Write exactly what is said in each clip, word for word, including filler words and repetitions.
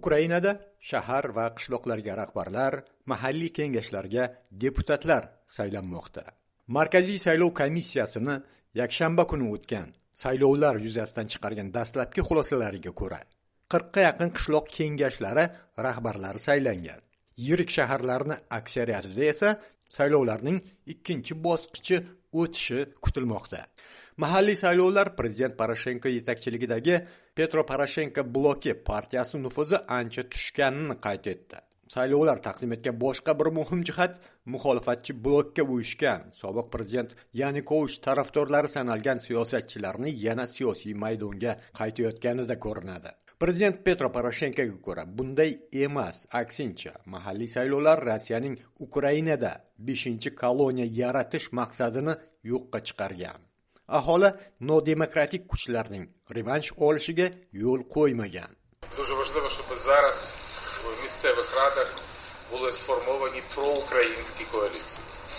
Ukrainada shahar va qishloqlarga rahbarlar, mahalliy kengashlarga deputatlar saylanmoqda. Markaziy saylov komissiyasini yakshanba kuni o'tgan saylovlar yuzasidan chiqargan dastlabki xulosalariga ko'ra, qirqqa yaqin qishloq kengashlari rahbarlari saylangan. Yirik shaharlarning aksariyatida esa saylovlarning ikkinchi bosqichi o'tishi kutilmoqda. Mahalliy saylovlar prezident Poroshenko yetakchiligidagi Petro Poroshenko bloki partiyasi nufuzi ancha tushganini qayd etdi. Saylovlar taqdim etgan boshqa bir muhim jihat muxolifatchi blokka uyushgan sobiq prezident Yanukovich tarafdorlari sanalgan siyosatchilarni yana siyosiy maydonga qaytayotganida ko'rinadi. Prezident Petro Poroshenkoga ko'ra bunday emas, aksincha, mahalliy saylovlar Rossiyaning Ukrainada beshinchi koloniya yaratish maqsadini yo'qqa chiqargan. Aholi nodemokratik kuchlarning revansh olishiga yo'l qo'ymagan. Дуже важливо, щоб зараз в місцевих радах були сформовані проукраїнські коаліції.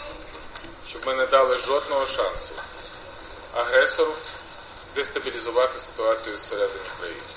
Щоб ми не дали жодного шансу агресору дестабілізувати ситуацію зсередини країни.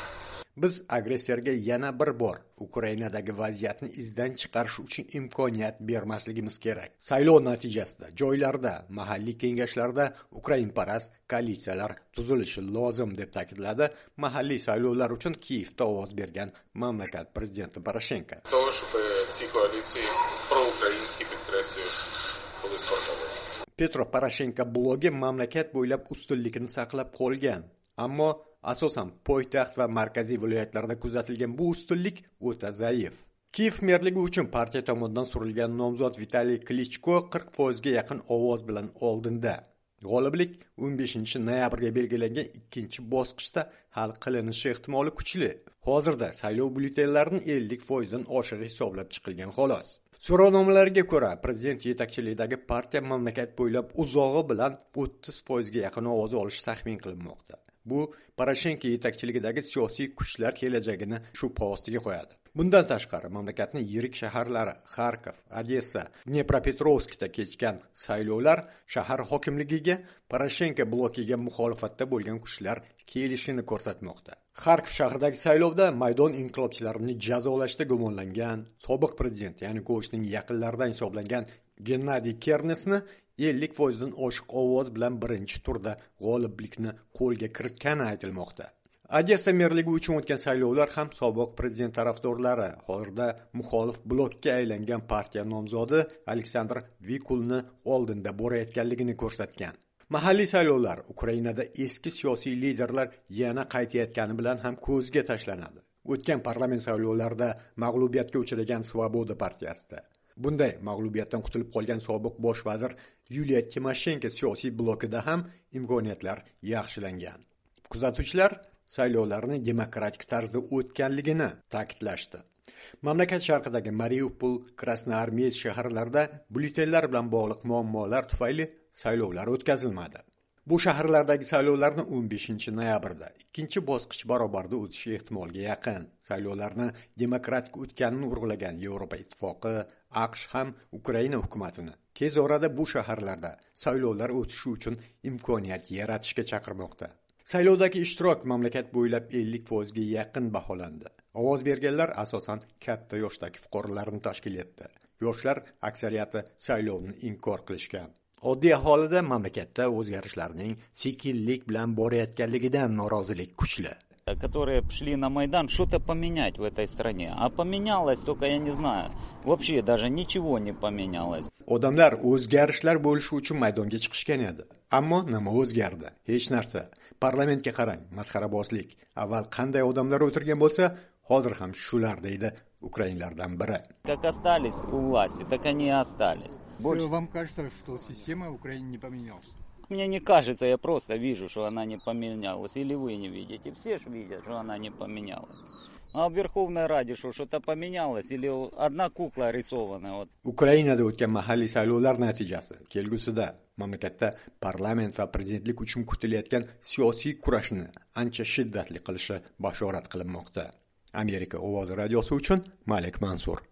Biz agressorga yana bir bor Ukrainadagi vaziyatni izdan chiqarish uchun imkoniyat bermasligimiz kerak. Saylov natijasida joylarda, mahalliy kengashlarda ukrainparast koalitsiyalar tuzilishi lozim deb ta'kidladi mahalliy saylovlar uchun Kiyevda ovoz bergan mamlakat prezidenti Poroshenko. Того, щоб ці коаліції проукраїнські, підкреслюю, були сформовані. Petro Poroshenko blogi mamlakat bo'ylab ustunlikni saqlab qolgan, ammo asosan poytaxt va markaziy viloyatlarda kuzatilgan bu ustunlik o'ta zaif. Kiyev merligi uchun partiya tomonidan surilgan nomzod Vitaliy Klichko qirq foizga yaqin ovoz bilan oldinda. G'oliblik o'n beshinchi noyabrga belgilangan ikkinchi bosqichda hal qilinishi ehtimoli kuchli. Hozirda saylov byulletenlarining ellik foizdan oshiq hisoblab chiqilgan xolos. So'rovnomalarga ko'ra, prezident yetakchiligidagi partiya mamlakat bo'ylab uzog'i bilan o'ttiz foizga yaqin ovoz olishi taxmin qilinmoqda. Bu Poroshenko yetakchiligidagi siyosiy kuchlar kelajagini shubha ostiga qo'yadi. Bundan tashqari, mamlakatning yirik shaharlari Kharkov, Odessa, Dnepropetrovskda kechgan saylovlar shahar hokimligiga Poroshenko blokiga muxolifatda bo'lgan kuchlar kelishini ko'rsatmoqda. Kharkov shahridagi saylovda maydon inqilobchilarini jazolashda gumonlangan sobiq prezident Yanukovichning yaqinlaridan hisoblangan Gennadiy Kernesni ellik foizdan oshiq ovoz bilan birinchi turda g'oliblikni qo'lga kiritgani aytilmoqda. Odessa merligi uchun o'tgan saylovlar ham sobiq prezident tarafdorlari hozirda muxolif blokka aylangan partiya nomzodi Aleksandr Vikulni oldinda borayotganligini ko'rsatgan. Mahalliy saylovlar Ukrainada eski siyosiy liderlar yana qaytayotgani bilan ham ko'zga tashlanadi. O'tgan parlament saylovlarida mag'lubiyatga uchragan Svoboda partiyasida bunday mag'lubiyatdan qutulib qolgan sobiq bosh vazir Yuliya Timoshenko siyosiy blokida ham imkoniyatlar yaxshilangan. Kuzatuvchilar saylovlarni demokratik tarzda o'tganligini ta'kidlashdi. Mamlakat sharqidagi Mariupol, Krasnoarmeysk shaharlarida byulletenlar bilan bog'liq muammolar tufayli saylovlar o'tkazilmadi. Bu shaharlardagi saylovlarni o'n beshinchi noyabrda ikkinchi bosqich barobarida o'tishi ehtimolga yaqin. Saylovlarni demokratik o'tganini urg'ulagan Yevropa Ittifoqi, AQSh ham Ukraina hukumatini tez orada bu shaharlarda saylovlar o'tishi uchun imkoniyat yaratishga chaqirmoqda. Saylovdagi ishtirok mamlakat bo'ylab ellik foizga yaqin baholandi. Ovoz berganlar asosan katta yoshdagi fuqarolarni tashkil etdi. Yoshlar aksariyati saylovni inkor qilishgan. Oddiy aholida mamlakatda o'zgarishlarning sekinlik bilan borayotganligidan norozilik kuchli. Которые пришли на Майдан что-то поменять в этой стране. А поменялось только, я не знаю, вообще даже ничего не поменялось. Odamlar o'zgarishlar bo'lishi uchun maydonga chiqishgan edi. Ammo nima o'zgardi? Hech narsa. Parlamentga qarang, masxarabozlik. Avval qanday odamlar o'tirgan bo'lsa, hozir ham shular deydi ukrainlardan biri. Как остались у власти, так они и остались. Больше... Вам кажется, что система в Украине не поменялась? Мне не кажется, я просто вижу, что она не поменялась. Или вы не видите. Все же видят, что она не поменялась. А в Верховной Раде что, что-то поменялось? Или одна кукла рисованная? Вот. Ukrainada o'tgan mahalliy saylovlar natijasi kelgusida mamlakatda parlament va prezidentlik uchun kutilayotgan siyosiy kurashni ancha shiddatli qilishi bashorat qilinmoqda. Amerika ovozi radiosi uchun Malik Mansur.